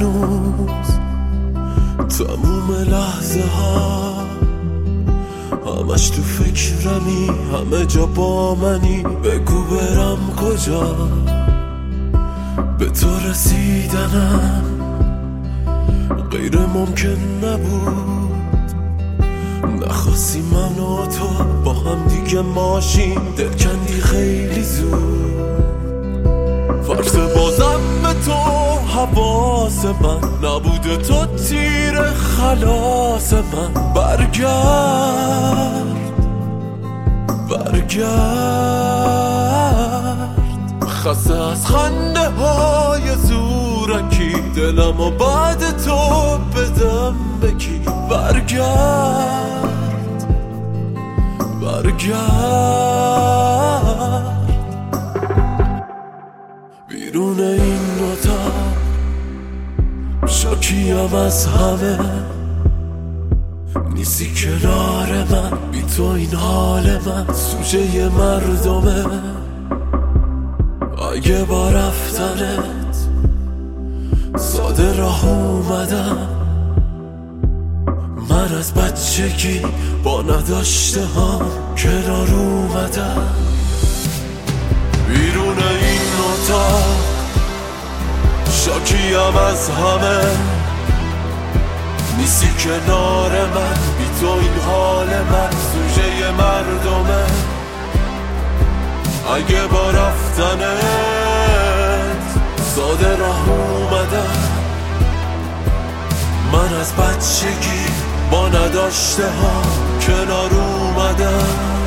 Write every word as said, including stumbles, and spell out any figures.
هنوز تموم لحظه ها همش تو فکرمی، همه جا با منی. بگو برم کجا به تو رسیدنم غیر ممکن نبود. نخواستی من و تو با هم دیگه ماشین، دل کندی خیلی زود. فرض بازم به تو حواس من نبوده، تو تیر خلاص من. برگرد برگرد، خسته از خنده های زورکی، دلم و بعد تو بدم بکی. برگرد برگرد، بیرون این اتاق شاکیم از همه. نیستی کنار من، بی تو این حال من سوژه مردمه. اگه با رفتنت ساده راه اومدم، من از بچگی با نداشته هم کنار اومدم. بیرون این اتاق شاکیم از همه. نیستی کنار من، بی تو این حال من سوژه مردمه. اگه با رفتنت ساده راه اومدم، من از بچگی با نداشته ها کنار اومدم.